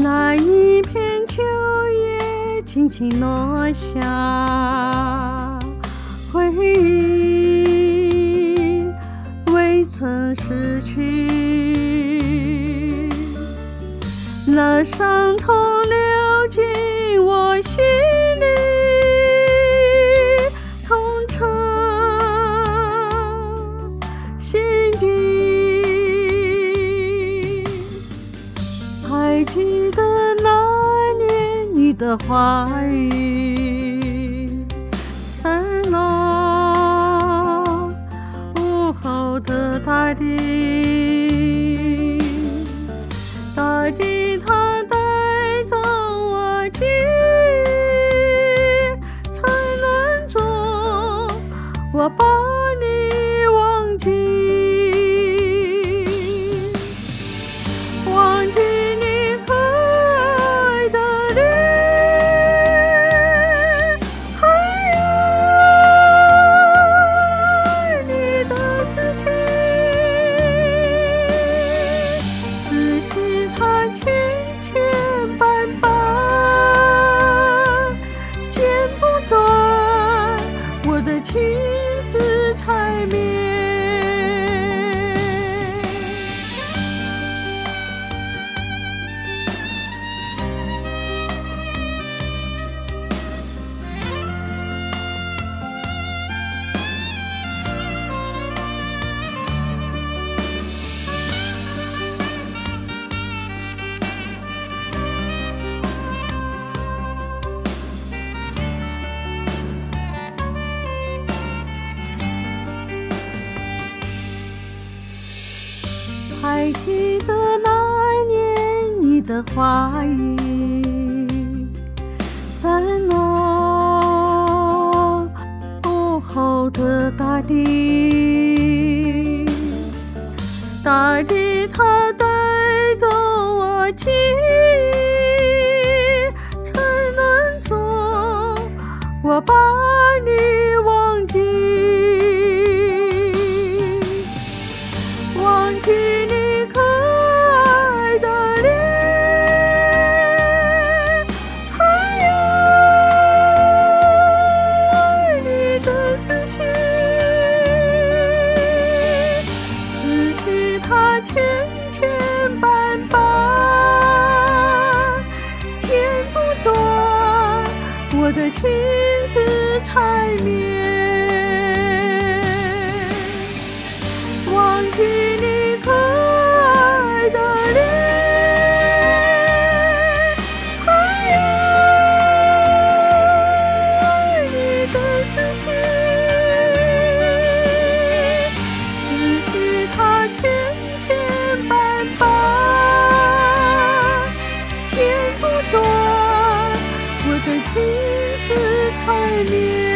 那一片秋叶轻轻落下，回忆未曾逝去，那伤痛流进我心里，痛彻心底。还记得那年你的话语，散落午后的大地，大地它带走我记忆，沉沦中我把你忘记，忘记你可爱的脸，还有你的死去，思绪它千千绊绊，剪不断我的情丝缠绵。还记得那年你的话语，散落午后的大地，大地它带走我记忆，沉沦中我把你忘记，忘记你可爱的脸，还有你的思绪，思绪它千千绊绊，剪不断我的情丝缠绵。忘记你可爱的脸，还有你的思绪，思绪它千千绊绊，剪不断我的情丝缠绵。